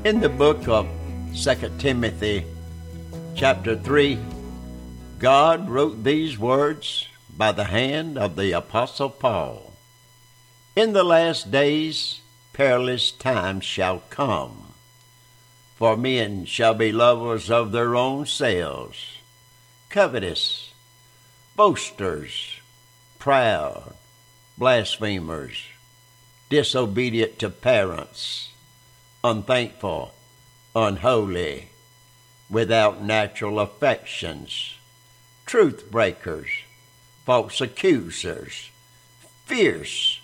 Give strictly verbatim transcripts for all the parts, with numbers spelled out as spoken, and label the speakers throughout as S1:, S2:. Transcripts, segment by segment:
S1: In the book of Second Timothy, chapter three, God wrote these words by the hand of the Apostle Paul. In the last days, perilous times shall come, for men shall be lovers of their own selves, covetous, boasters, proud, blasphemers, disobedient to parents, unthankful, unholy, without natural affections, truth breakers, false accusers, fierce,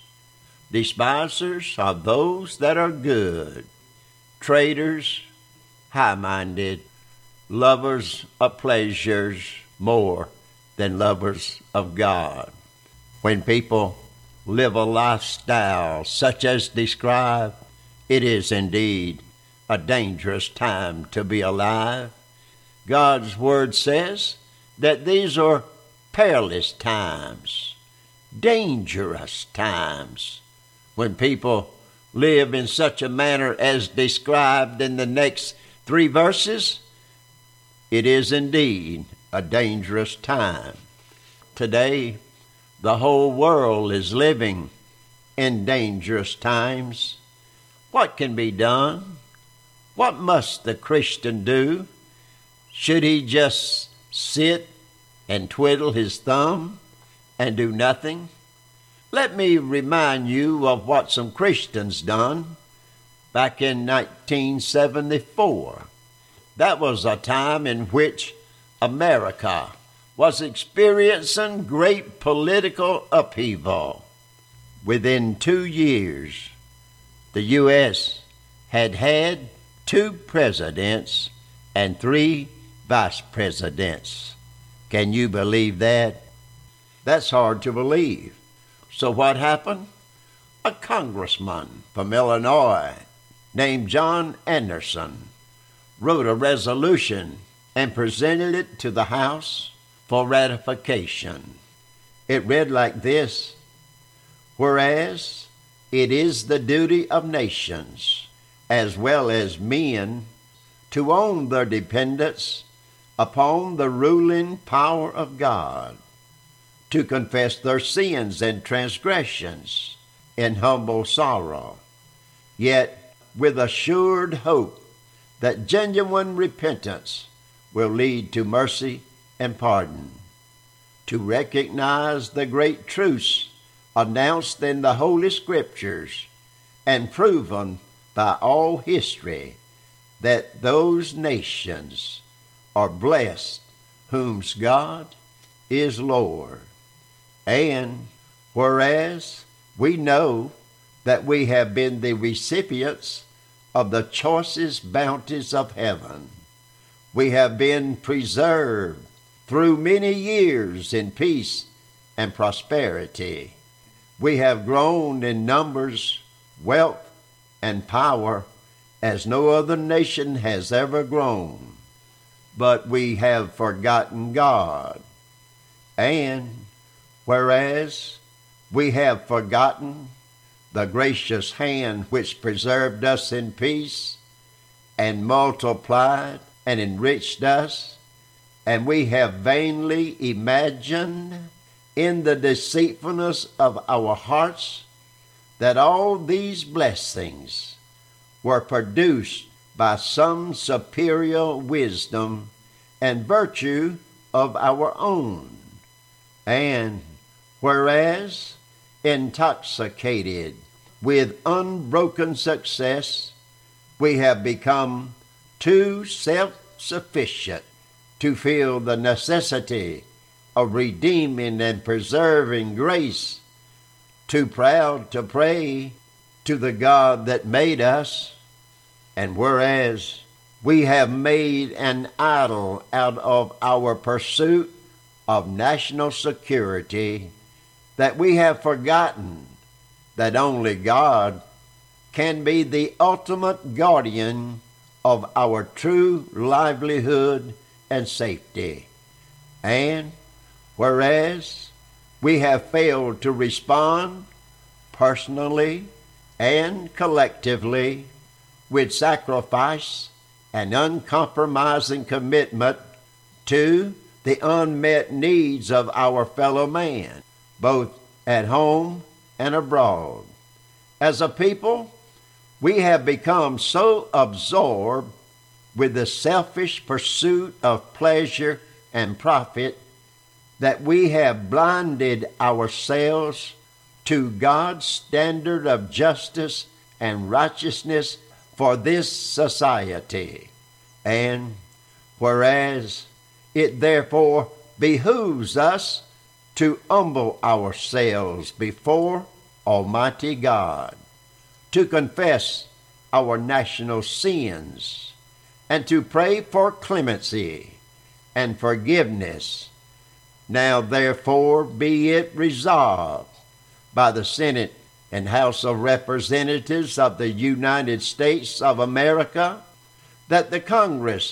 S1: despisers of those that are good, traitors, high-minded, lovers of pleasures more than lovers of God. When people live a lifestyle such as described, it is indeed a dangerous time to be alive. God's word says that these are perilous times, dangerous times. When people live in such a manner as described in the next three verses, it is indeed a dangerous time. Today, the whole world is living in dangerous times. What can be done? What must the Christian do? Should he just sit and twiddle his thumb and do nothing? Let me remind you of what some Christians done back in nineteen seventy-four. That was a time in which America was experiencing great political upheaval. Within two years, the U S had had two presidents and three vice presidents. Can you believe that? That's hard to believe. So what happened? A congressman from Illinois named John Anderson wrote a resolution and presented it to the House for ratification. It read like this: whereas it is the duty of nations, as well as men, to own their dependence upon the ruling power of God, to confess their sins and transgressions in humble sorrow, yet with assured hope that genuine repentance will lead to mercy and pardon, to recognize the great truths announced in the Holy Scriptures and proven by all history, that those nations are blessed whom God is Lord. And whereas we know that we have been the recipients of the choicest bounties of heaven, we have been preserved through many years in peace and prosperity. We have grown in numbers, wealth, and power as no other nation has ever grown. But we have forgotten God. And whereas we have forgotten the gracious hand which preserved us in peace and multiplied and enriched us, and we have vainly imagined in the deceitfulness of our hearts that all these blessings were produced by some superior wisdom and virtue of our own. And whereas intoxicated with unbroken success, we have become too self-sufficient to feel the necessity of redeeming and preserving grace, too proud to pray to the God that made us. And whereas we have made an idol out of our pursuit of national security, that we have forgotten that only God can be the ultimate guardian of our true livelihood and safety. And whereas we have failed to respond personally and collectively with sacrifice and uncompromising commitment to the unmet needs of our fellow man, both at home and abroad. As a people, we have become so absorbed with the selfish pursuit of pleasure and profit that we have blinded ourselves to God's standard of justice and righteousness for this society. And whereas it therefore behooves us to humble ourselves before Almighty God, to confess our national sins, and to pray for clemency and forgiveness. Now therefore be it resolved by the Senate and House of Representatives of the United States of America that the Congress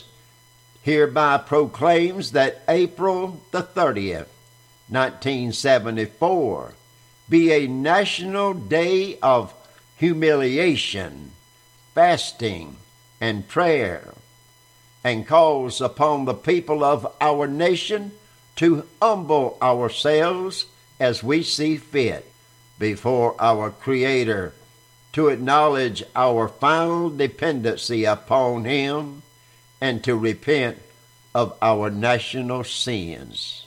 S1: hereby proclaims that April the thirtieth, nineteen seventy-four, be a national day of humiliation, fasting, and prayer, and calls upon the people of our nation to humble ourselves as we see fit before our Creator, to acknowledge our final dependency upon Him, and to repent of our national sins.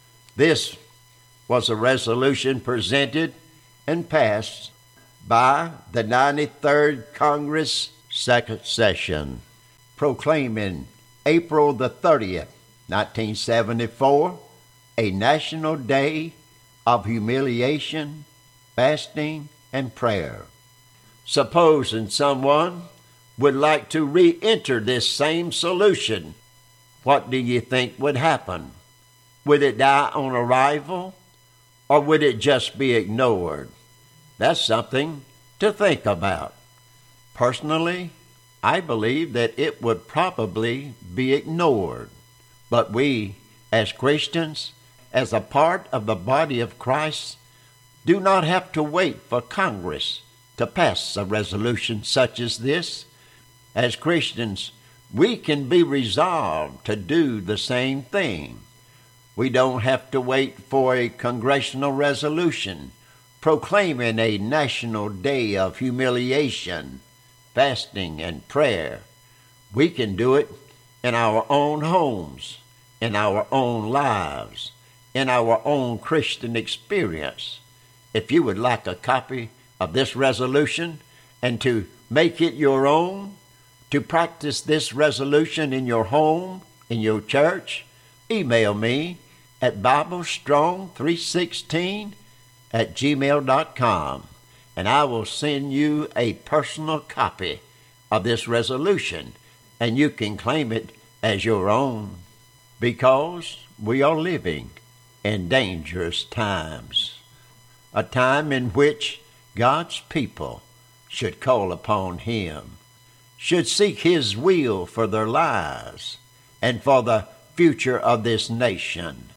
S1: This was a resolution presented and passed by the ninety-third Congress Second Session, proclaiming April the thirtieth, nineteen seventy-four, a national day of humiliation, fasting, and prayer. Supposing someone would like to re-enter this same solution, what do you think would happen? Would it die on arrival, or would it just be ignored? That's something to think about. Personally, I believe that it would probably be ignored. But we, as Christians, as a part of the body of Christ, do not have to wait for Congress to pass a resolution such as this. As Christians, we can be resolved to do the same thing. We don't have to wait for a congressional resolution proclaiming a national day of humiliation, fasting, and prayer. We can do it in our own homes, in our own lives, in our own Christian experience. If you would like a copy of this resolution and to make it your own, to practice this resolution in your home, in your church, email me at bible strong three sixteen at gmail dot com, and I will send you a personal copy of this resolution, and you can claim it as your own, because we are living in dangerous times, a time in which God's people should call upon Him, should seek His will for their lives and for the future of this nation.